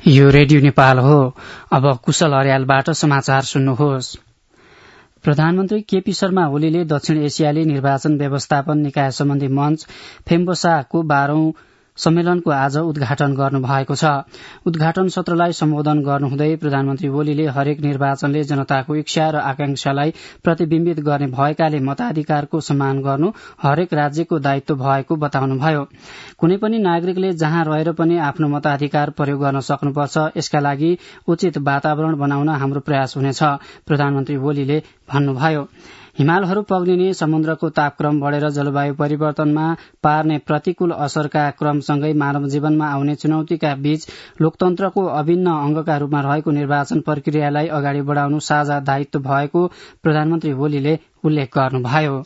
यो रेडियो नेपाल हो। अब कुशल अर्यालबाट समाचार सुन्नुहोस्। प्रधानमन्त्री केपी शर्मा ओलीले दक्षिण एसियाली निर्वाचन व्यवस्थापन निकाय सम्बन्धी मञ्च फेम्बोसाको 12औं सम्मेलनको आज उद्घाटन गर्नुभएको छ। उद्घाटन सत्रलाई सम्बोधन गर्नुहुँदै प्रधानमन्त्री ओलीले हरेक निर्वाचनले जनताको इच्छा र आकांक्षालाई प्रतिबिम्बित गर्ने भएकाले मताधिकारको सम्मान गर्नु हरेक राज्यको दायित्व भएको बताउनुभयो। कुनै पनि नागरिकले जहाँ रहेर पनि आफ्नो मताधिकार प्रयोग गर्न सक्नुपर्छ। यसका लागि उचित वातावरण बनाउन हाम्रो प्रयास हुनेछ, प्रधानमन्त्री ओलीले भन्नुभयो। हिमालहरू पग्लिने, समुद्रको तापक्रम बढ़ेर जलवायु परिवर्तनमा पार्ने प्रतिकूल असरका क्रमसँगै मानव जीवनमा आउने चुनौतीका बीच लोकतन्त्रको अभिन्न अंगका रूपमा रहेको निर्वाचन प्रक्रियालाई अगाडि बढ़ाउनु साझा दायित्व भएको प्रधानमन्त्री ओलीले उल्लेख गर्नुभयो।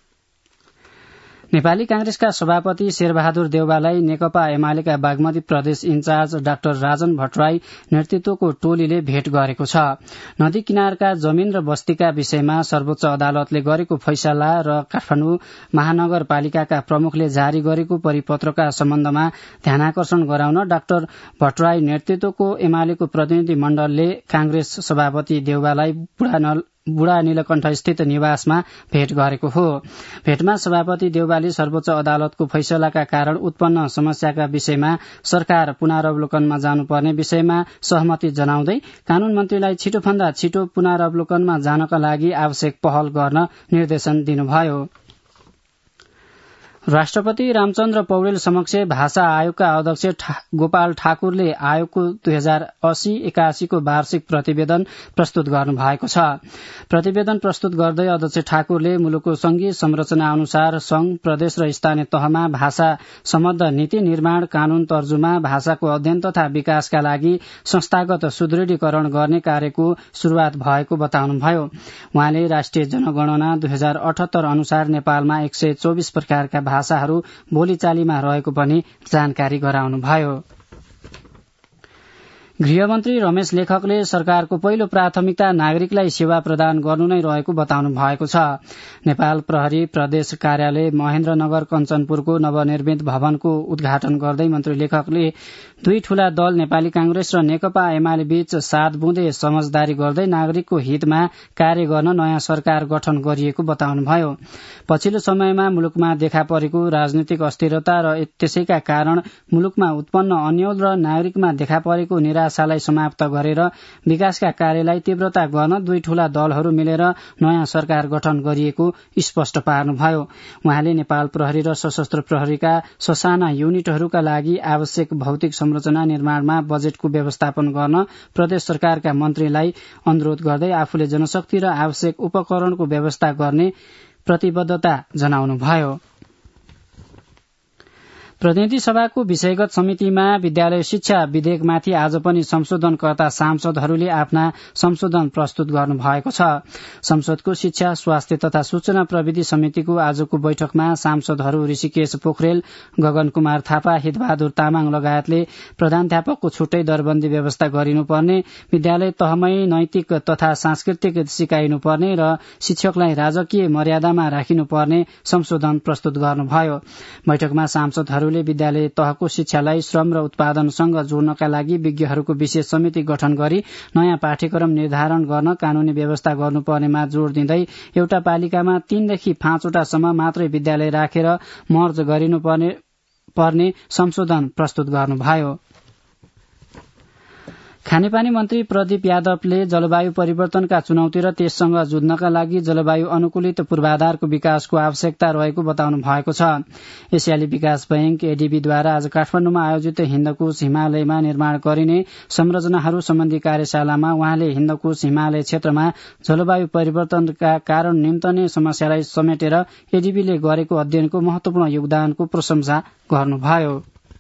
नेपाली कांग्रेसका सभापति शेरबहादुर देउवालाई नेकपा एमालेका बागमती प्रदेश इन्चार्ज डाक्टर राजन भट्टराई नेतृत्वको टोलीले भेट गरेको छ। नदी किनारका जमीन र बस्तीका विषयमा सर्वोच्च अदालतले गरेको फैसला र काठमाडौँ महानगरपालिकाका प्रमुखले जारी गरेको परिपत्रका सम्बन्धमा ध्यानाकर्षण गराउन डाक्टर भट्टराई नेतृत्वको एमालेको प्रतिनिधि मण्डलले कांग्रेस सभापति देउवालाई बुढा नीलकण्ठ स्थित निवासमा भेट गरेको हो। भेटमा सभापति देउवाले सर्वोच्च अदालतको फैसलाका कारण उत्पन्न समस्याका विषयमा सरकार पुनरावलोकनमा जानुपर्ने विषयमा सहमति जनाउँदै कानून मन्त्रीलाई छिटोभन्दा छिटो पुनरावलोकनमा जानका लागि आवश्यक पहल गर्न निर्देशन दिनुभयो। राष्ट्रपति रामचन्द्र पौडेल समक्ष भाषा आयोगका अध्यक्ष गोपाल ठाकुरले आयोगको 2080-81 को वार्षिक प्रतिवेदन प्रस्तुत गर्नु भएको छ। प्रतिवेदन प्रस्तुत गर्दै अध्यक्ष ठाकुरले मुलुकको संघीय संरचना अनुसार संघ, प्रदेश र स्थानीय तहमा भाषा सम्बद्ध नीति निर्माण, कानून तर्जुमा, भाषाको अध्ययन तथा विकासका लागि संस्थागत सुदृढीकरण गर्ने कार्यको शुरूआत भएको बताउनुभयो। उहाँले राष्ट्रिय जनगणना 2078 अनुसार नेपालमा 124 प्रकारका भाषाहरू बोलीचालीमा रहेको पनि जानकारी गराउनुभयो। गृहमन्त्री रमेश लेखकले सरकारको पहिलो प्राथमिकता नागरिकलाई सेवा प्रदान गर्नु नै रहेको बताउनु भएको छ। नेपाल प्रहरी प्रदेश कार्यालय महेन्द्रनगर कञ्चनपुरको नवनिर्मित भवनको उद्घाटन गर्दै मन्त्री लेखकले दुई ठूला दल नेपाली कांग्रेस र नेकपा एमाले बीच 7 बुँदे समझदारी गर्दै नागरिकको हितमा कार्य गर्न नयाँ सरकार गठन गरिएको बताउनुभयो। पछिल्लो समयमा मुलुकमा देखा परेको राजनीतिक अस्थिरता र त्यसैका कारण मुलुकमा उत्पन्न अन्यल र नागरिकमा देखा परेको निराशालाई समाप्त गरेर विकासका कार्यलाई तीव्रता गर्न दुई ठूला दलहरू मिलेर नयाँ सरकार गठन गरिएको स्पष्ट पार्नुभयो। उहाँले नेपाल प्रहरी र सशस्त्र प्रहरीका ससाना युनिटहरूका लागि आवश्यक भौतिक संरचना निर्माणमा बजेटको व्यवस्थापन गर्न प्रदेश सरकारका मन्त्रीलाई अनुरोध गर्दै आफूले जनशक्ति र आवश्यक उपकरणको व्यवस्था गर्ने प्रतिबद्धता जनाउनुभयो। प्रतिनिधि सभाको विषयगत समितिमा विद्यालय शिक्षा विधेयकमाथि आज पनि संशोधनकर्ता सांसदहरूले आफ्ना संशोधन प्रस्तुत गर्नु भएको छ। संसदको शिक्षा, स्वास्थ्य तथा सूचना प्रविधि समितिको आजको बैठकमा सांसदहरू ऋषिकेश पोखरेल, गगन कुमार थापा, हितबहादुर तामाङ लगायतले प्रधानाध्यापकको छुट्टै दरबन्दी व्यवस्था गरिनुपर्ने, विद्यालय तहमै नैतिक तथा सांस्कृतिक सिकाइनुपर्ने र शिक्षकलाई राजकीय मर्यादामा राखिनुपर्ने संशोधन प्रस्तुत गर्नुभयो। बैठकमा सांसदहरू विद्यालय तहको शिक्षालाई श्रम र उत्पादनसँग जोड्नका लागि विज्ञहरूको विशेष समिति गठन गरी नयाँ पाठ्यक्रम निर्धारण गर्न कानूनी व्यवस्था गर्नुपर्नेमा जोड़ दिँदै एउटा पालिकामा 3 देखि 5 वटासम्म मात्रै विद्यालय राखेर मर्ज गरिनुपर्ने संशोधन प्रस्तुत गर्नुभयो। खानेपानी मन्त्री प्रदीप यादवले जलवायु परिवर्तनका चुनौती र त्यससँग जुझ्नका लागि जलवायु अनुकूलित पूर्वाधारको विकासको आवश्यकता रहेको बताउनु भएको छ। एसियाली विकास बैंक एडीबीद्वारा आज काठमाडौँमा आयोजित हिन्दकोश हिमालयमा निर्माण गरिने संरचनाहरू सम्बन्धी कार्यशालामा उहाँले हिन्दकोश हिमालय क्षेत्रमा जलवायु परिवर्तनका कारण निम्तने समस्यालाई समेटेर एडीबीले गरेको अध्ययनको महत्वपूर्ण योगदानको प्रशंसा गर्नुभयो।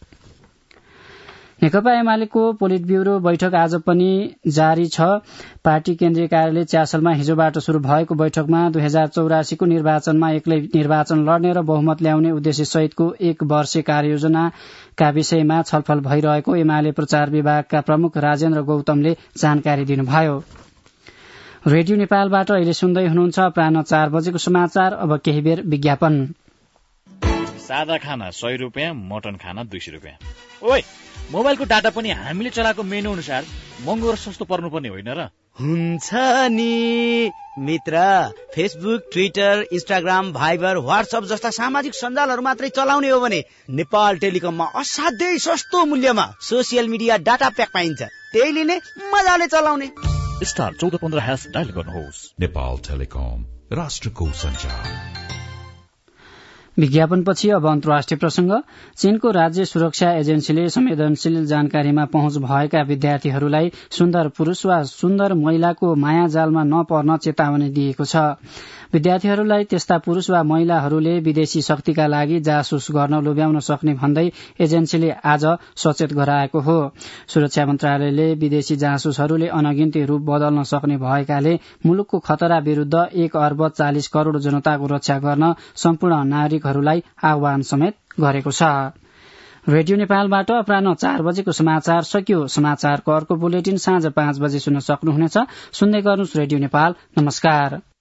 नेकपा एमालेको पोलिट ब्यूरो बैठक आज पनि जारी छ। पार्टी केन्द्रीय कार्यालय च्यासलमा हिजोबाट शुरू भएको बैठकमा 2084 को निर्वाचनमा एक्लै निर्वाचन लड्ने र बहुमत ल्याउने उद्देश्य सहितको 1 वर्षीय कार्ययोजनाका विषयमा छलफल भइरहेको एमाले प्रचार विभागका प्रमुख राजेन्द्र गौतमले जानकारी दिनुभयो। रेडियो नेपालबाट अहिले सुन्दै हुनुहुन्छ अपराह्न 4 बजेको समाचार। अब केही बेर विज्ञापन। सादा खाना 100 रुपैयाँ, मटन खाना 200 रुपैयाँ। ओइ मोबाइलको डाटा पनि हामीले चलाएको मेनु अनुसार महँगो र सस्तो पर्नुपर्ने होइन र? हुन्छ नि मित्र, Facebook, Twitter, Instagram, Viber, WhatsApp जस्ता सामाजिक सञ्जालहरू मात्रै चलाउने हो भने नेपाल टेलिकममा असाध्यै सस्तो मूल्यमा सोसियल मिडिया डाटा प्याक पाइन्छ। त्यही लिने, मजाले चलाउने। स्टार 1415# डायल गर्नुहोस्। नेपाल टेलिकम, राष्ट्रको सञ्चार। विज्ञापनपछि अब अन्तर्राष्ट्रिय प्रसंग। चीनको राज्य सुरक्षा एजेन्सीले संवेदनशील जानकारीमा पहुँच भएका विद्यार्थीहरूलाई सुन्दर पुरूष वा सुन्दर महिलाको मायाजालमा नपर्न चेतावनी दिएको छ। विद्यार्थीहरूलाई त्यस्ता पुरूष वा महिलाहरूले विदेशी शक्तिका लागि जासुस गर्न लोभ्याउन सक्ने भन्दै एजेन्सीले आज सचेत गराएको हो। सुरक्षा मन्त्रालयले विदेशी जासुसहरूले अनगिन्ती रूप बदल्न सक्ने भएकाले मुलुकको खतरा विरूद्ध 1 अर्ब 40 करोड़ जनताको रक्षा गर्न सम्पूर्ण नागरिकहरूलाई आह्वान समेत गरेको छ। रेडियो नेपालबाट अपराह्न 4 बजेको समाचार सकियो। समाचारको अर्को बुलेटिन साँझ 5 बजे सुन्न सक्नुहुनेछ। सुन्दै गर्नुहोस् रेडियो नेपाल। नमस्कार।